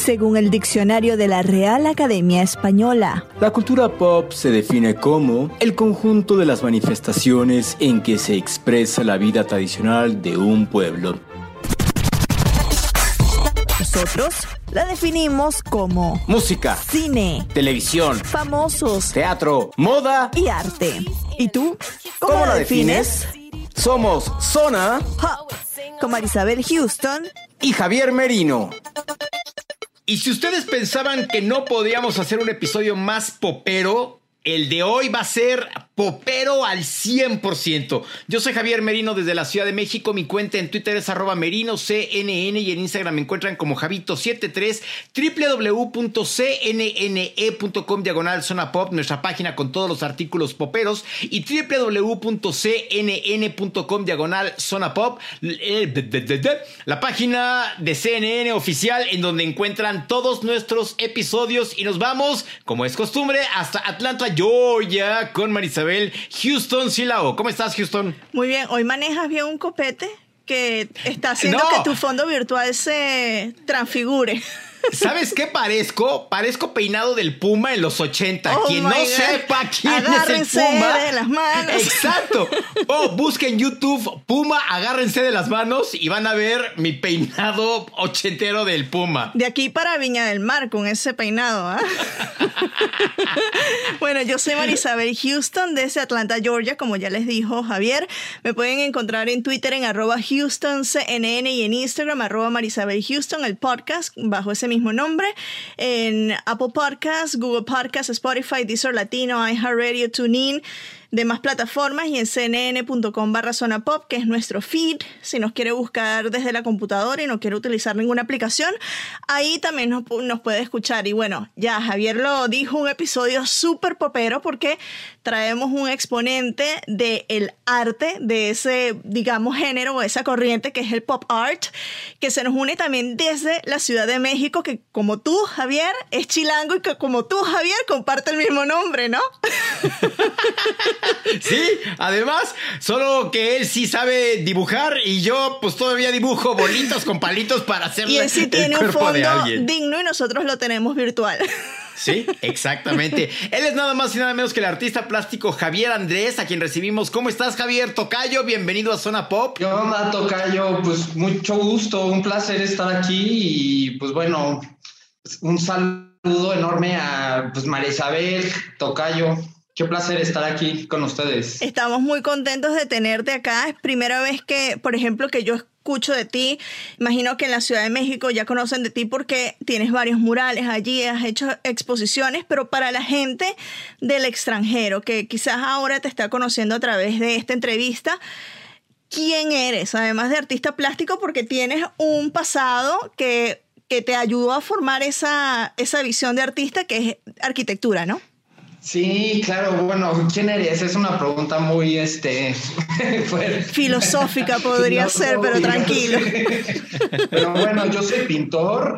según el diccionario de la Real Academia Española. La cultura pop se define como el conjunto de las manifestaciones en que se expresa la vida tradicional de un pueblo. Nosotros la definimos como música, cine, televisión, famosos, teatro, moda y arte. ¿Y tú? ¿Cómo la defines? Somos Zona Pop, con Marisabel Houston y Javier Merino. Y si ustedes pensaban que no podíamos hacer un episodio más popero, el de hoy va a ser popero al 100%. Yo soy Javier Merino desde la Ciudad de México. Mi cuenta en Twitter es @merinocnn y en Instagram me encuentran como Javito73. www.cnne.com/Zona Pop, nuestra página con todos los artículos poperos, y www.cnn.com/Zona Pop, la página de CNN oficial en donde encuentran todos nuestros episodios. Y nos vamos, como es costumbre, hasta Atlanta, Georgia, con Marisabel Houston Silao. ¿Cómo estás, Houston? Muy bien. Hoy manejas bien un copete que está haciendo que tu fondo virtual se transfigure. ¿Sabes qué parezco? Parezco peinado del Puma en los 80. Quien no sepa quién agárrense es el Puma, de las manos. Exacto. Busquen YouTube Puma, agárrense de las manos y van a ver mi peinado ochentero del Puma. De aquí para Viña del Mar con ese peinado, ¿eh? Bueno, yo soy Marisabel Houston desde Atlanta, Georgia, como ya les dijo Javier. Me pueden encontrar en Twitter en @HoustonCNN y en Instagram @MarisabelHouston, el podcast bajo ese mismo nombre, en Apple Podcasts, Google Podcasts, Spotify, Deezer Latino, iHeartRadio, TuneIn, demás plataformas, y en cnn.com/Zona Pop, que es nuestro feed. Si nos quiere buscar desde la computadora y no quiere utilizar ninguna aplicación, ahí también nos puede escuchar. Y bueno, ya Javier lo dijo, un episodio súper popero porque traemos un exponente del arte, de ese, digamos, género o esa corriente que es el pop art, que se nos une también desde la Ciudad de México, que como tú, Javier, es chilango, y que como tú, Javier, comparte el mismo nombre, ¿no? Sí, además, solo que él sí sabe dibujar y yo pues todavía dibujo bolitas con palitos para hacerle y él sí tiene el un cuerpo de fondo alguien digno y nosotros lo tenemos virtual. Sí, exactamente. Él es nada más y nada menos que el artista plástico Javier Andrés, a quien recibimos. ¿Cómo estás, Javier Tocayo? Bienvenido a Zona Pop. ¿Qué onda, Tocayo? Pues mucho gusto, un placer estar aquí y pues bueno, un saludo enorme a pues Marisabel, Tocayo. Qué placer estar aquí con ustedes. Estamos muy contentos de tenerte acá. Es primera vez que, por ejemplo, que yo escucho de ti. Imagino que en la Ciudad de México ya conocen de ti porque tienes varios murales allí, has hecho exposiciones, pero para la gente del extranjero que quizás ahora te está conociendo a través de esta entrevista, ¿quién eres? Además de artista plástico, porque tienes un pasado que te ayudó a formar esa visión de artista que es arquitectura, ¿no? Sí, claro, bueno, ¿quién eres? Es una pregunta muy, filosófica podría ser, pero tranquilo. Pero bueno, yo soy pintor,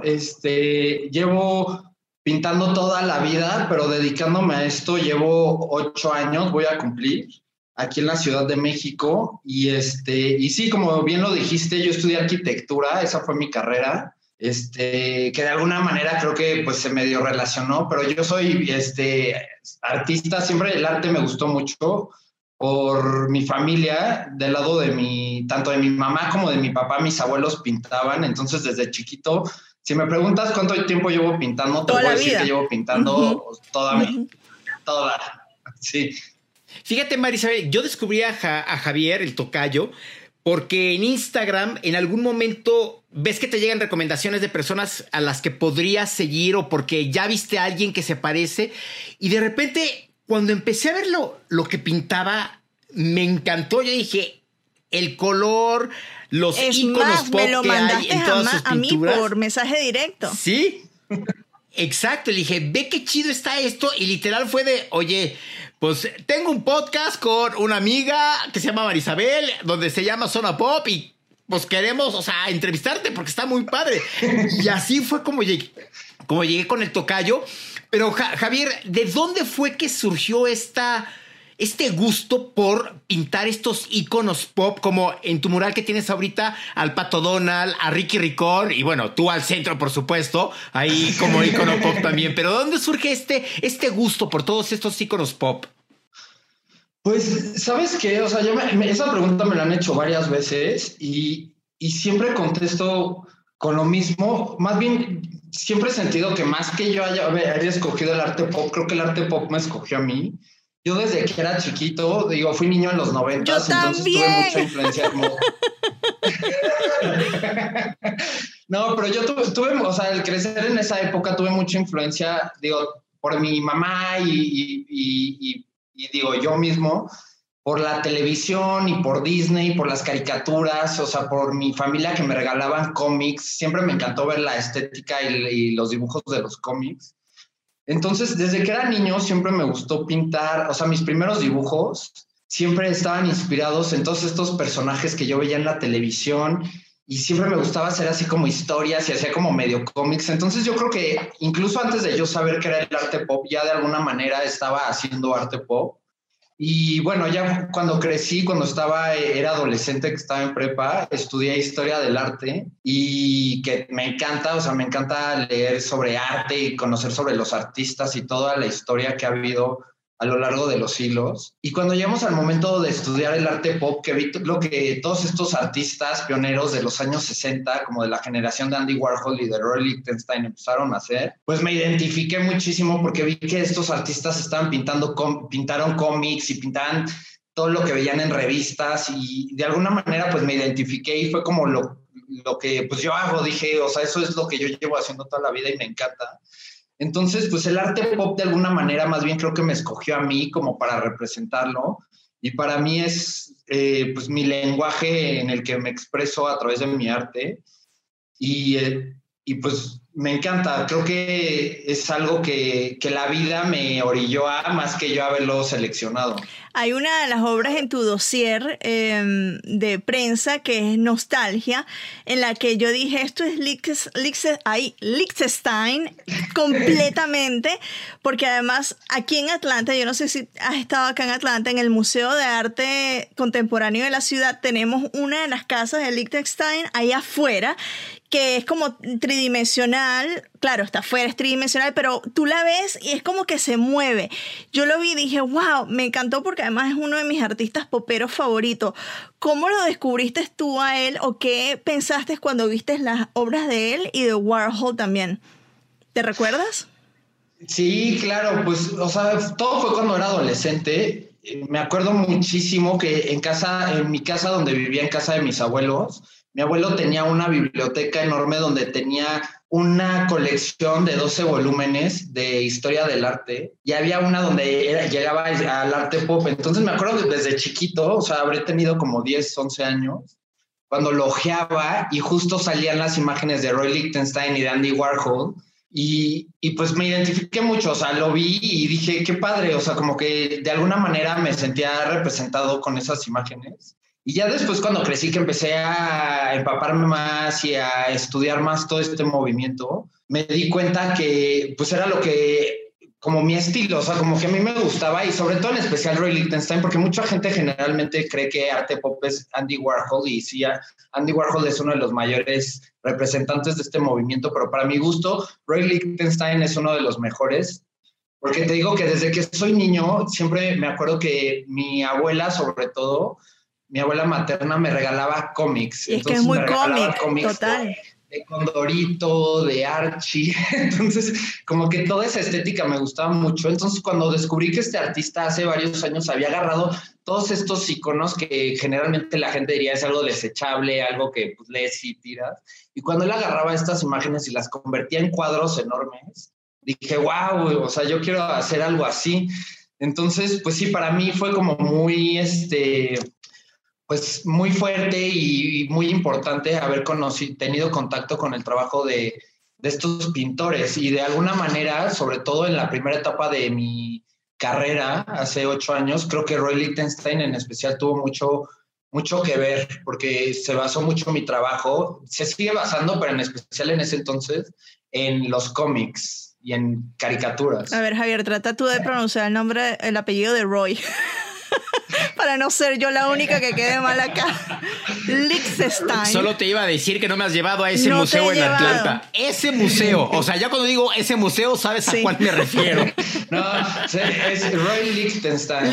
llevo pintando toda la vida, pero dedicándome a esto llevo 8 años, voy a cumplir, aquí en la Ciudad de México, y sí, como bien lo dijiste, yo estudié arquitectura, esa fue mi carrera. Que de alguna manera creo que pues se medio relacionó, pero yo soy artista, siempre el arte me gustó mucho por mi familia, del lado de tanto de mi mamá como de mi papá, mis abuelos pintaban, entonces desde chiquito, si me preguntas cuánto tiempo llevo pintando, te puedo decir que llevo pintando toda, sí. Fíjate, Marisabel, yo descubrí a Javier, el Tocayo, porque en Instagram en algún momento ves que te llegan recomendaciones de personas a las que podrías seguir o porque ya viste a alguien que se parece, y de repente cuando empecé a ver lo que pintaba me encantó. Yo dije, el color, los íconos pop me lo que hay en todas sus pinturas. A mí por mensaje directo. Sí, exacto. Le dije, ve qué chido está esto, y literal fue de, oye, pues tengo un podcast con una amiga que se llama Marisabel, donde se llama Zona Pop, y pues queremos, entrevistarte porque está muy padre. Y así fue como llegué con el Tocayo. Pero Javier, ¿de dónde fue que surgió esta este gusto por pintar estos íconos pop, como en tu mural que tienes ahorita al Pato Donald, a Ricky Ricón y bueno, tú al centro, por supuesto, ahí como ícono pop también. Pero ¿dónde surge este gusto por todos estos íconos pop? Pues, ¿sabes qué? O sea, esa pregunta me la han hecho varias veces y siempre contesto con lo mismo. Más bien, siempre he sentido que más que yo haya escogido el arte pop, creo que el arte pop me escogió a mí. Yo desde que era chiquito, fui niño en los 90, entonces tuve mucha influencia. No, pero yo tuve, o sea, al crecer en esa época tuve mucha influencia, por mi mamá y yo mismo, por la televisión y por Disney, por las caricaturas, o sea, por mi familia que me regalaban cómics. Siempre me encantó ver la estética y los dibujos de los cómics. Entonces, desde que era niño siempre me gustó pintar, o sea, mis primeros dibujos siempre estaban inspirados en todos estos personajes que yo veía en la televisión y siempre me gustaba hacer así como historias y hacía como medio cómics. Entonces yo creo que incluso antes de yo saber qué era el arte pop, ya de alguna manera estaba haciendo arte pop. Y bueno, ya cuando crecí, cuando era adolescente, que estaba en prepa, estudié historia del arte y que me encanta, o sea, me encanta leer sobre arte y conocer sobre los artistas y toda la historia que ha habido a lo largo de los siglos. Y cuando llegamos al momento de estudiar el arte pop, que vi lo que todos estos artistas pioneros de los años 60, como de la generación de Andy Warhol y de Roy Lichtenstein empezaron a hacer, pues me identifiqué muchísimo porque vi que estos artistas estaban pintaron cómics y pintaban todo lo que veían en revistas y de alguna manera pues me identifiqué y fue como lo que pues yo hago, dije, o sea, eso es lo que yo llevo haciendo toda la vida y me encanta. Entonces, pues el arte pop de alguna manera más bien creo que me escogió a mí como para representarlo y para mí es pues mi lenguaje en el que me expreso a través de mi arte y pues me encanta, creo que es algo que la vida me orilló a más que yo haberlo seleccionado. Hay una de las obras en tu dossier de prensa que es Nostalgia, en la que yo dije, esto es Liechtenstein completamente, porque además aquí en Atlanta, yo no sé si has estado acá en Atlanta, en el Museo de Arte Contemporáneo de la ciudad, tenemos una de las casas de Liechtenstein ahí afuera, que es como tridimensional, claro, está afuera, es tridimensional, pero tú la ves y es como que se mueve. Yo lo vi y dije, wow, me encantó porque además es uno de mis artistas poperos favoritos. ¿Cómo lo descubriste tú a él o qué pensaste cuando viste las obras de él y de Warhol también? ¿Te recuerdas? Sí, claro, pues, o sea, todo fue cuando era adolescente. Me acuerdo muchísimo que en mi casa donde vivía, en casa de mis abuelos, mi abuelo tenía una biblioteca enorme donde tenía una colección de 12 volúmenes de historia del arte y había una donde llegaba al arte pop. Entonces me acuerdo que desde chiquito, o sea, habré tenido como 10, 11 años, cuando lo ojeaba y justo salían las imágenes de Roy Lichtenstein y de Andy Warhol y pues me identifiqué mucho, o sea, lo vi y dije, qué padre, o sea, como que de alguna manera me sentía representado con esas imágenes. Y ya después cuando crecí que empecé a empaparme más y a estudiar más todo este movimiento, me di cuenta que pues era como mi estilo, o sea, como que a mí me gustaba y sobre todo en especial Roy Lichtenstein, porque mucha gente generalmente cree que arte pop es Andy Warhol y sí, Andy Warhol es uno de los mayores representantes de este movimiento, pero para mi gusto, Roy Lichtenstein es uno de los mejores. Porque te digo que desde que soy niño, siempre me acuerdo que mi abuela, sobre todo, mi abuela materna me regalaba cómics. Y es que es muy cómic, total. De Condorito, de Archie. Entonces, como que toda esa estética me gustaba mucho. Entonces, cuando descubrí que este artista hace varios años había agarrado todos estos iconos que generalmente la gente diría es algo desechable, algo que pues, lees y tiras. Y cuando él agarraba estas imágenes y las convertía en cuadros enormes, dije, wow, o sea, yo quiero hacer algo así. Entonces, pues sí, para mí fue como muy, pues muy fuerte y muy importante haber tenido contacto con el trabajo de estos pintores y de alguna manera, sobre todo en la primera etapa de mi carrera, hace 8 años, creo que Roy Lichtenstein en especial tuvo mucho que ver porque se basó mucho mi trabajo, se sigue basando, pero en especial en ese entonces, en los cómics. en caricaturas. A ver, Javier, trata tú de pronunciar el apellido de Roy. Para no ser yo la única que quede mal acá. Liechtenstein. Solo te iba a decir que no me has llevado a ese museo en Atlanta. Ese museo. O sea, ya cuando digo ese museo, sabes a cuál me refiero. No, es Roy Liechtenstein.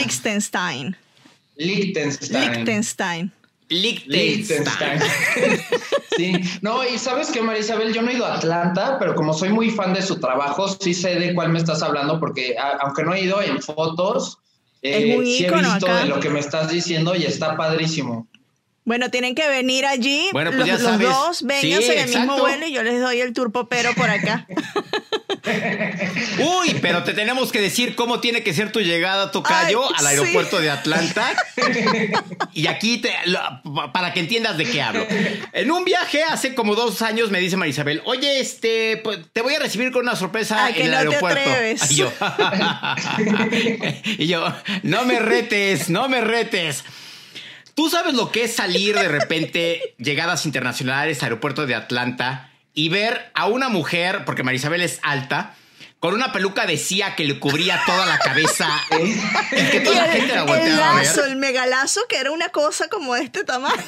Liechtenstein. Sí, no, y sabes que, Marisabel, yo no he ido a Atlanta, pero como soy muy fan de su trabajo, sí sé de cuál me estás hablando, porque aunque no he ido en fotos, es un sí he ícono visto acá. de lo que me estás diciendo y está padrísimo. Bueno, tienen que venir allí. Bueno, pues los dos, vénganse en el mismo vuelo y yo les doy el tour popero por acá. Uy, pero te tenemos que decir cómo tiene que ser tu llegada, tocayo, al aeropuerto de Atlanta. Y aquí, para que entiendas de qué hablo. En un viaje hace como 2 años me dice Marisabel, oye, pues, te voy a recibir con una sorpresa en el aeropuerto. Te atreves. Y yo, no me retes. ¿Tú sabes lo que es salir de repente, llegadas internacionales, aeropuerto de Atlanta, y ver a una mujer, porque Marisabel es alta, con una peluca de CIA que le cubría toda la cabeza, y que toda la gente la volteaba a ver? El megalazo, que era una cosa como de este tamaño.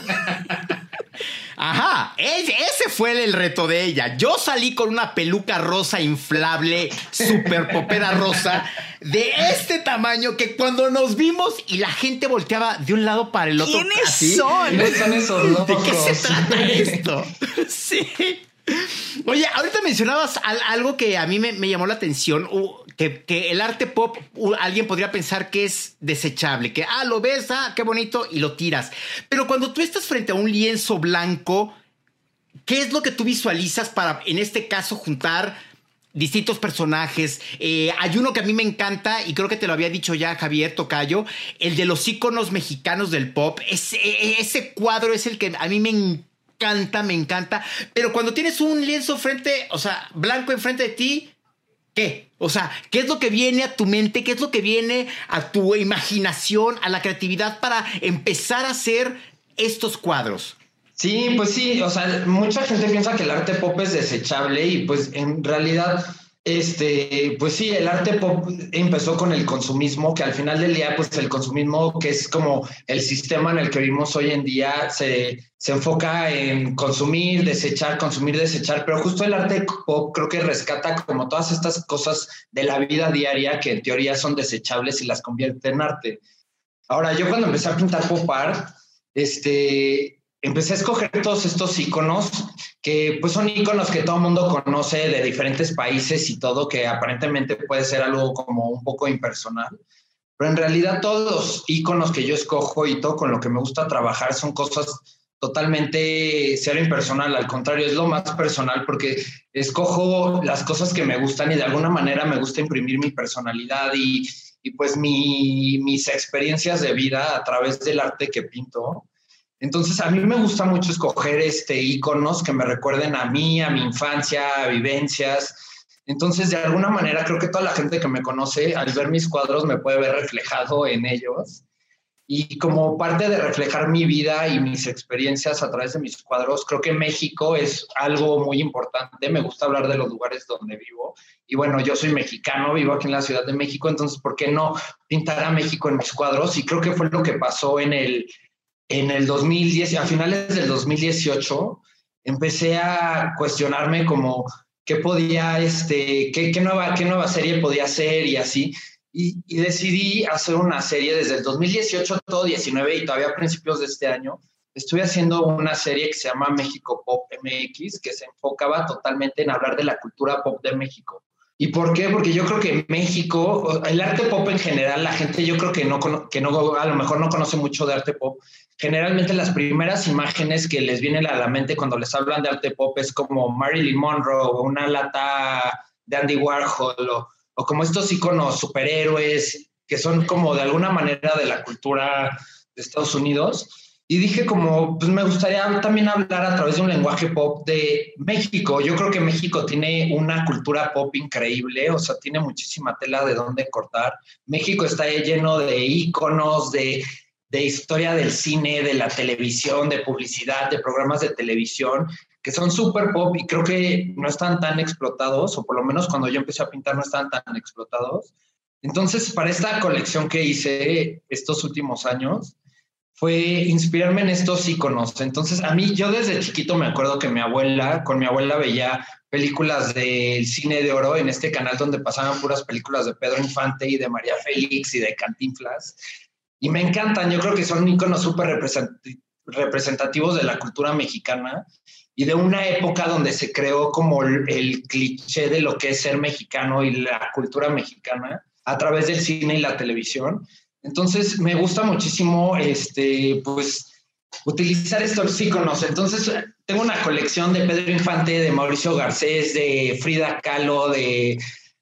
Ajá, ese fue el reto de ella. Yo salí con una peluca rosa inflable, super popera rosa, de este tamaño, que cuando nos vimos y la gente volteaba de un lado para el otro. ¿Quiénes así, son? ¿Quiénes son esos locos? ¿De qué se trata esto? Sí. Oye, ahorita mencionabas algo que a mí me llamó la atención, que el arte pop, alguien podría pensar que es desechable, que lo ves, qué bonito, y lo tiras. Pero cuando tú estás frente a un lienzo blanco, ¿qué es lo que tú visualizas para, en este caso, juntar distintos personajes? Hay uno que a mí me encanta, y creo que te lo había dicho ya Javier, tocayo, el de los íconos mexicanos del pop. Ese cuadro es el que a mí me encanta, pero cuando tienes un lienzo blanco enfrente de ti, ¿qué? O sea, ¿qué es lo que viene a tu mente? ¿Qué es lo que viene a tu imaginación, a la creatividad para empezar a hacer estos cuadros? Sí, pues sí, o sea, mucha gente piensa que el arte pop es desechable y pues en realidad, pues sí, el arte pop empezó con el consumismo, que al final del día, pues el consumismo, que es como el sistema en el que vivimos hoy en día, se enfoca en consumir, desechar, pero justo el arte pop creo que rescata como todas estas cosas de la vida diaria que en teoría son desechables y las convierte en arte. Ahora, yo cuando empecé a pintar pop art, empecé a escoger todos estos íconos que pues son íconos que todo el mundo conoce de diferentes países y todo, que aparentemente puede ser algo como un poco impersonal. Pero en realidad todos los íconos que yo escojo y todo con lo que me gusta trabajar son cosas totalmente cero impersonal. Al contrario, es lo más personal porque escojo las cosas que me gustan y de alguna manera me gusta imprimir mi personalidad y pues mis experiencias de vida a través del arte que pinto. Entonces, a mí me gusta mucho escoger íconos que me recuerden a mí, a mi infancia, a vivencias. Entonces, de alguna manera, creo que toda la gente que me conoce, al ver mis cuadros, me puede ver reflejado en ellos. Y como parte de reflejar mi vida y mis experiencias a través de mis cuadros, creo que México es algo muy importante. Me gusta hablar de los lugares donde vivo. Y bueno, yo soy mexicano, vivo aquí en la Ciudad de México, entonces, ¿por qué no pintar a México en mis cuadros? Y creo que fue lo que pasó en el 2010, a finales del 2018, empecé a cuestionarme como qué podía, qué nueva serie podía hacer y así. Y decidí hacer una serie desde el 2018, todo 19 y todavía a principios de este año. Estoy haciendo una serie que se llama México Pop MX, que se enfocaba totalmente en hablar de la cultura pop de México. ¿Y por qué? Porque yo creo que México, el arte pop en general, la gente yo creo que no, a lo mejor no conoce mucho de arte pop. Generalmente las primeras imágenes que les vienen a la mente cuando les hablan de arte pop es como Marilyn Monroe o una lata de Andy Warhol o como estos íconos superhéroes que son como de alguna manera de la cultura de Estados Unidos. Y dije como, pues me gustaría también hablar a través de un lenguaje pop de México. Yo creo que México tiene una cultura pop increíble, o sea, tiene muchísima tela de dónde cortar. México está lleno de íconos, de historia del cine, de la televisión, de publicidad, de programas de televisión, que son súper pop y creo que no están tan explotados, o por lo menos cuando yo empecé a pintar no estaban tan explotados. Entonces, para esta colección que hice estos últimos años, fue inspirarme en estos íconos. Entonces, a mí, yo desde chiquito me acuerdo que con mi abuela veía películas del cine de oro en este canal donde pasaban puras películas de Pedro Infante y de María Félix y de Cantinflas. Y me encantan, yo creo que son íconos súper representativos de la cultura mexicana y de una época donde se creó como el cliché de lo que es ser mexicano y la cultura mexicana a través del cine y la televisión. Entonces me gusta muchísimo pues utilizar estos íconos. Entonces tengo una colección de Pedro Infante, de Mauricio Garcés, de Frida Kahlo, de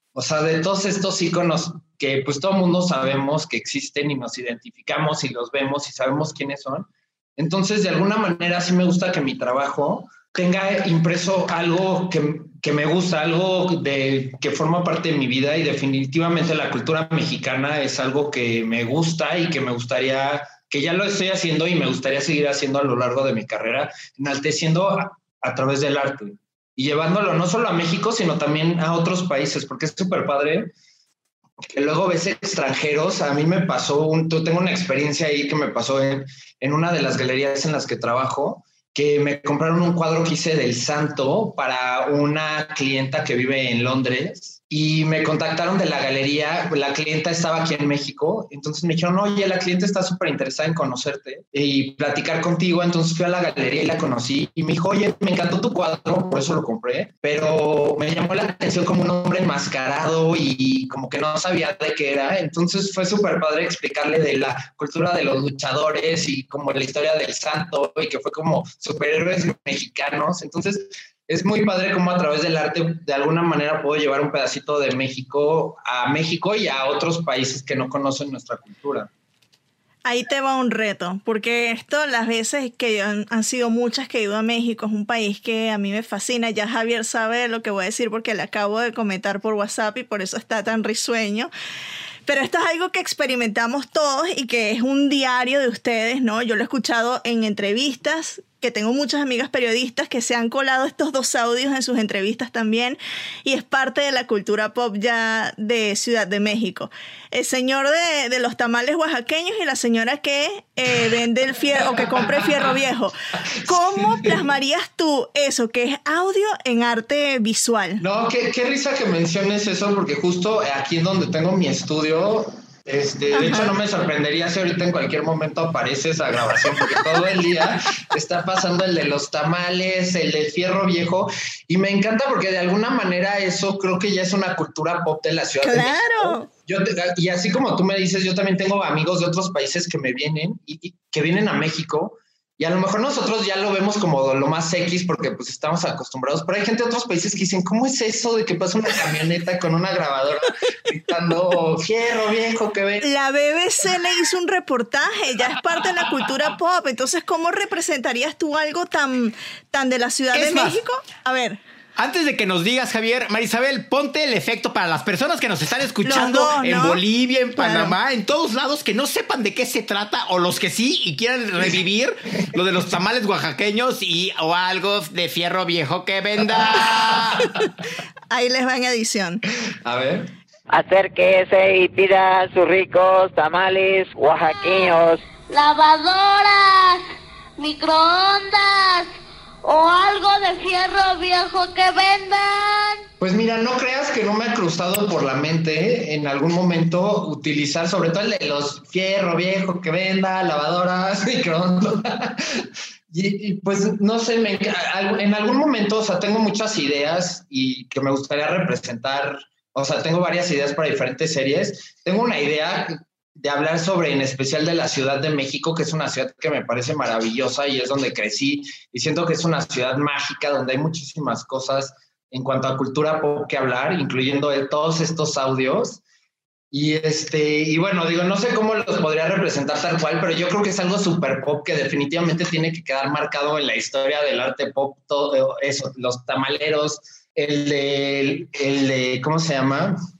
todos estos íconos que pues todo el mundo sabemos que existen y nos identificamos y los vemos y sabemos quiénes son. Entonces, de alguna manera sí me gusta que mi trabajo tenga impreso algo que me gusta, algo que forma parte de mi vida, y definitivamente la cultura mexicana es algo que me gusta y que me gustaría, que ya lo estoy haciendo y me gustaría seguir haciendo a lo largo de mi carrera, enalteciendo a través del arte y llevándolo no solo a México, sino también a otros países, porque es súper padre que luego ves extranjeros. A mí me pasó, tengo una experiencia ahí que me pasó en una de las galerías en las que trabajo, que me compraron un cuadro que hice del Santo para una clienta que vive en Londres y me contactaron de la galería. La clienta estaba aquí en México, entonces me dijeron, oye, la clienta está súper interesada en conocerte y platicar contigo. Entonces fui a la galería y la conocí y me dijo, oye, me encantó tu cuadro, por eso lo compré, pero me llamó la atención como un hombre enmascarado y como que no sabía de qué era. Entonces fue súper padre explicarle de la cultura de los luchadores y como la historia del Santo y que fue como superhéroes mexicanos. Entonces es muy padre cómo a través del arte de alguna manera puedo llevar un pedacito de México a México y a otros países que no conocen nuestra cultura. Ahí te va un reto, porque esto, las veces que han sido muchas que he ido a México, es un país que a mí me fascina. Ya Javier sabe lo que voy a decir porque le acabo de comentar por WhatsApp y por eso está tan risueño. Pero esto es algo que experimentamos todos y que es un diario de ustedes, ¿no? Yo lo he escuchado en entrevistas, que tengo muchas amigas periodistas que se han colado estos dos audios en sus entrevistas también, y es parte de la cultura pop ya de Ciudad de México. El señor de los tamales oaxaqueños y la señora que vende el fierro o que compra el fierro viejo. ¿Cómo plasmarías tú eso, que es audio, en arte visual? No, qué risa que menciones eso, porque justo aquí en donde tengo mi estudio, de hecho no me sorprendería si ahorita en cualquier momento aparece esa grabación, porque todo el día está pasando el de los tamales, el del fierro viejo, y me encanta porque de alguna manera eso creo que ya es una cultura pop de la Ciudad de México. Y así como tú me dices, yo también tengo amigos de otros países que me vienen y que vienen a México. Y a lo mejor nosotros ya lo vemos como lo más X porque pues estamos acostumbrados, pero hay gente de otros países que dicen, ¿cómo es eso de que pasa una camioneta con una grabadora gritando fierro viejo que ve? La BBC le hizo un reportaje, ya es parte de la cultura pop. Entonces, ¿cómo representarías tú algo tan de la Ciudad de México? A ver. Antes de que nos digas, Javier, Marisabel, ponte el efecto para las personas que nos están escuchando en Bolivia, en Panamá, en todos lados, que no sepan de qué se trata, o los que sí y quieran revivir lo de los tamales oaxaqueños o algo de fierro viejo que venda. Ahí les va en edición. A ver. Acérquese y pida sus ricos tamales oaxaqueños. Lavadoras, microondas o algo de fierro viejo que vendan. Pues mira, no creas que no me ha cruzado por la mente en algún momento utilizar, sobre todo el de los fierro viejo que venda, lavadoras, microondas. Y pues no sé, en algún momento, o sea, tengo muchas ideas y que me gustaría representar. O sea, tengo varias ideas para diferentes series. Tengo una idea de hablar sobre, en especial, de la Ciudad de México, que es una ciudad que me parece maravillosa y es donde crecí, y siento que es una ciudad mágica donde hay muchísimas cosas en cuanto a cultura pop que hablar, incluyendo todos estos audios. Y bueno, digo, no sé cómo los podría representar tal cual, pero yo creo que es algo súper pop que definitivamente tiene que quedar marcado en la historia del arte pop. Todo eso, los tamaleros, el de ¿cómo se llama?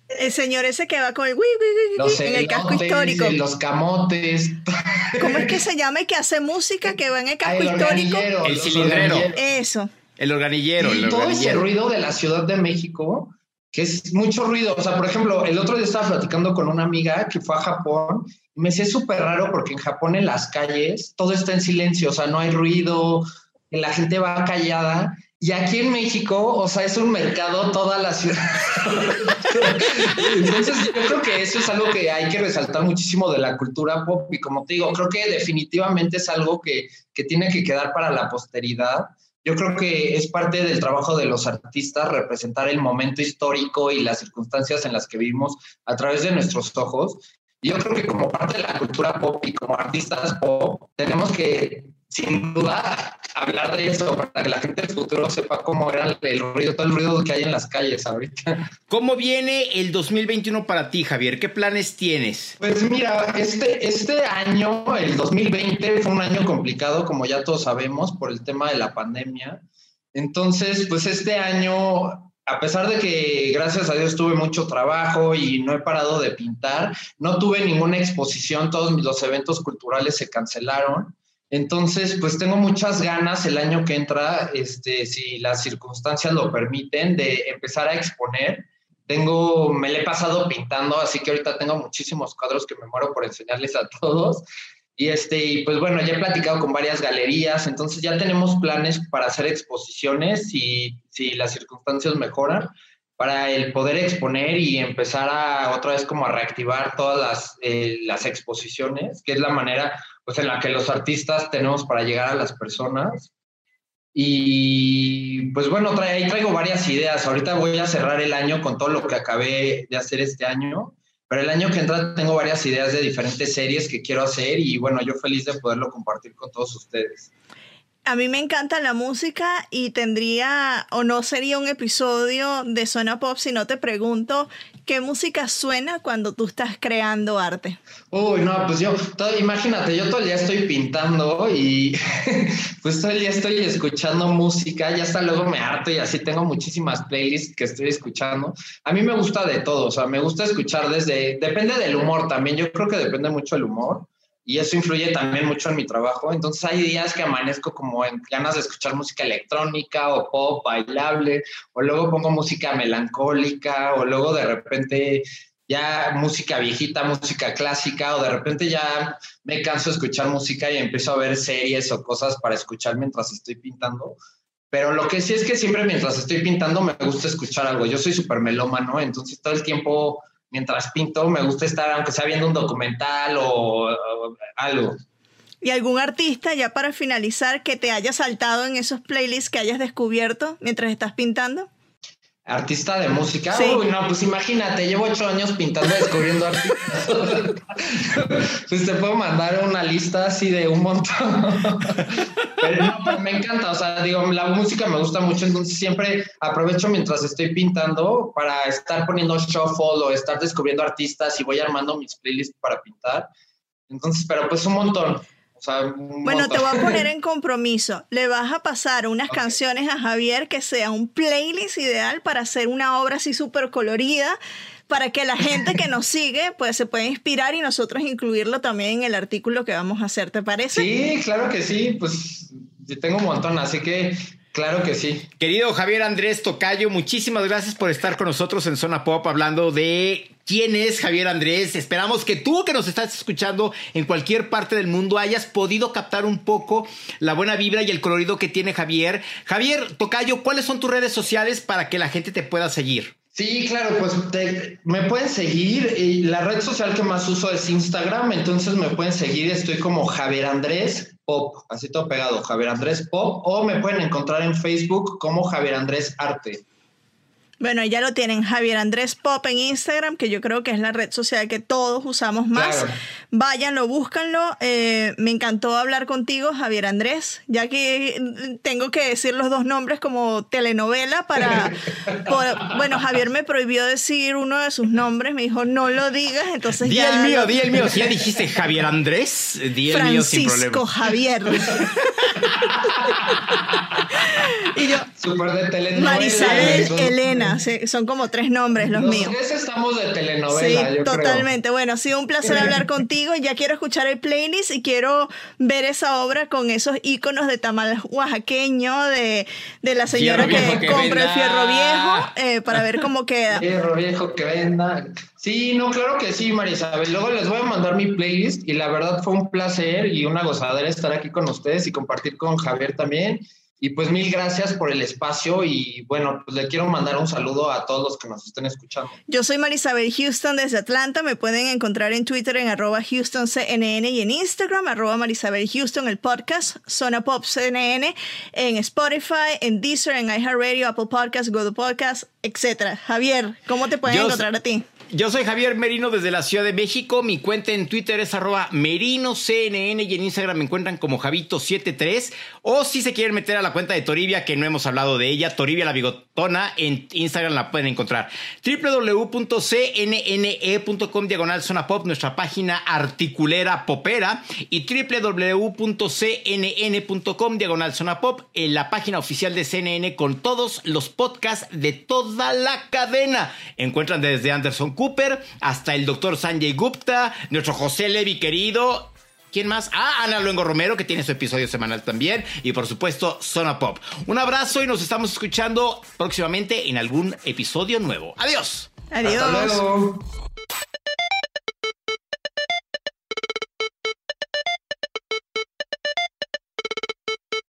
El señor ese que va con el en el casco elotes, histórico. Los camotes. ¿Cómo es que se llama el que hace música que va en el casco histórico? Organillero, El los cilindrero. organilleros. Eso. El organillero. Y El todo ese organillero. ruido de la Ciudad de México, que es mucho ruido. O sea, por ejemplo, el otro día estaba platicando con una amiga que fue a Japón y me decía súper raro porque en Japón en las calles todo está en silencio, o sea, no hay ruido, la gente va callada. Y aquí en México, o sea, es un mercado toda la ciudad. Entonces, yo creo que eso es algo que hay que resaltar muchísimo de la cultura pop. Y como te digo, creo que definitivamente es algo que tiene que quedar para la posteridad. Yo creo que es parte del trabajo de los artistas representar el momento histórico y las circunstancias en las que vivimos a través de nuestros ojos. Y yo creo que como parte de la cultura pop y como artistas pop, tenemos que, sin duda, hablar de eso para que la gente del futuro sepa cómo era el ruido, todo el ruido que hay en las calles ahorita. ¿Cómo viene el 2021 para ti, Javier? ¿Qué planes tienes? Pues mira, este año, el 2020, fue un año complicado, como ya todos sabemos, por el tema de la pandemia. Entonces, pues este año, a pesar de que, gracias a Dios, tuve mucho trabajo y no he parado de pintar, no tuve ninguna exposición, todos los eventos culturales se cancelaron. Entonces, pues tengo muchas ganas el año que entra, si las circunstancias lo permiten, de empezar a exponer. Me le he pasado pintando, así que ahorita tengo muchísimos cuadros que me muero por enseñarles a todos. Y pues bueno, ya he platicado con varias galerías, entonces ya tenemos planes para hacer exposiciones si las circunstancias mejoran, para el poder exponer y empezar otra vez como a reactivar todas las exposiciones, que es la manera pues en la que los artistas tenemos para llegar a las personas. Y pues bueno, ahí traigo varias ideas. Ahorita voy a cerrar el año con todo lo que acabé de hacer este año, pero el año que entra tengo varias ideas de diferentes series que quiero hacer y bueno, yo feliz de poderlo compartir con todos ustedes. A mí me encanta la música y tendría o no sería un episodio de Zona Pop si no te pregunto qué música suena cuando tú estás creando arte. Uy, no, pues imagínate, yo todo el día estoy pintando y pues todo el día estoy escuchando música, ya hasta luego me harto y así tengo muchísimas playlists que estoy escuchando. A mí me gusta de todo, o sea, me gusta escuchar depende del humor también, yo creo que depende mucho del humor. Y eso influye también mucho en mi trabajo. Entonces hay días que amanezco como en ganas de escuchar música electrónica o pop, bailable, o luego pongo música melancólica, o luego de repente ya música viejita, música clásica, o de repente ya me canso de escuchar música y empiezo a ver series o cosas para escuchar mientras estoy pintando. Pero lo que sí es que siempre mientras estoy pintando me gusta escuchar algo. Yo soy súper melómano, entonces todo el tiempo... Mientras pinto, me gusta estar, aunque sea viendo un documental o algo. ¿Y algún artista, ya para finalizar, que te haya saltado en esos playlists que hayas descubierto mientras estás pintando? ¿Artista de música? Sí. Uy, no, pues imagínate, llevo 8 años pintando y descubriendo artistas. Pues te puedo mandar una lista así de un montón. Pero no, pues me encanta, o sea, digo, la música me gusta mucho, entonces siempre aprovecho mientras estoy pintando para estar poniendo shuffle o estar descubriendo artistas y voy armando mis playlists para pintar. Entonces, pero pues un montón. O sea, bueno, te voy a poner en compromiso. Le vas a pasar unas canciones a Javier que sea un playlist ideal para hacer una obra así súper colorida, para que la gente que nos sigue pues se pueda inspirar y nosotros incluirlo también en el artículo que vamos a hacer. ¿Te parece? Sí, claro que sí. Pues yo tengo un montón, así que claro que sí. Querido Javier Andrés Tocayo, muchísimas gracias por estar con nosotros en Zona Pop hablando de quién es Javier Andrés. Esperamos que tú que nos estás escuchando en cualquier parte del mundo hayas podido captar un poco la buena vibra y el colorido que tiene Javier. Javier Tocayo, ¿cuáles son tus redes sociales para que la gente te pueda seguir? Sí, claro, pues me pueden seguir y la red social que más uso es Instagram, entonces me pueden seguir, estoy como Javier Andrés Pop, así todo pegado, Javier Andrés Pop, o me pueden encontrar en Facebook como Javier Andrés Arte. Bueno, ya lo tienen, Javier Andrés Pop en Instagram, que yo creo que es la red social que todos usamos más. Claro. Váyanlo, búscanlo. Me encantó hablar contigo, Javier Andrés, ya que tengo que decir los dos nombres como telenovela bueno, Javier me prohibió decir uno de sus nombres, me dijo, no lo digas, entonces di ya... Di el mío. Si ya dijiste Javier Andrés, di el mío sin problema. Francisco Javier. Y yo, Súper de telenovela. Marisabel, Elena, sí, son como 3 nombres los míos. Los 3 estamos de telenovela, Sí, yo totalmente. creo. Bueno, ha sido un placer hablar contigo. Ya quiero escuchar el playlist y quiero ver esa obra con esos íconos de tamal oaxaqueño, de la señora que compra el fierro viejo, para ver cómo queda. Fierro viejo que venda. Sí, no, claro que sí, Marisabel. Luego les voy a mandar mi playlist y la verdad fue un placer y una gozadera estar aquí con ustedes y compartir con Javier también. Y pues mil gracias por el espacio y bueno, pues le quiero mandar un saludo a todos los que nos estén escuchando. Yo soy Marisabel Houston desde Atlanta. Me pueden encontrar en Twitter en @HoustonCNN y en Instagram @Marisabel Houston, el podcast Zona Pop CNN, en Spotify, en Deezer, en iHeartRadio, Apple Podcasts, Google Podcasts, etc. Javier, ¿cómo te pueden encontrar a ti? Yo soy Javier Merino desde la Ciudad de México. Mi cuenta en Twitter es @MerinoCNN y en Instagram me encuentran como Javito73. O si se quieren meter a la cuenta de Toribia, que no hemos hablado de ella, Toribia la Bigotona, en Instagram la pueden encontrar. www.cnne.com/Zona Pop, nuestra página articulera popera, y www.cnn.com/Zona Pop, en la página oficial de CNN con todos los podcasts de toda la cadena. Encuentran desde Anderson Cooper hasta el doctor Sanjay Gupta, nuestro José Levi querido. ¿Quién más? Ana Luengo Romero, que tiene su episodio semanal también. Y por supuesto, Zona Pop. Un abrazo y nos estamos escuchando próximamente en algún episodio nuevo. ¡Adiós! Adiós. Hasta luego.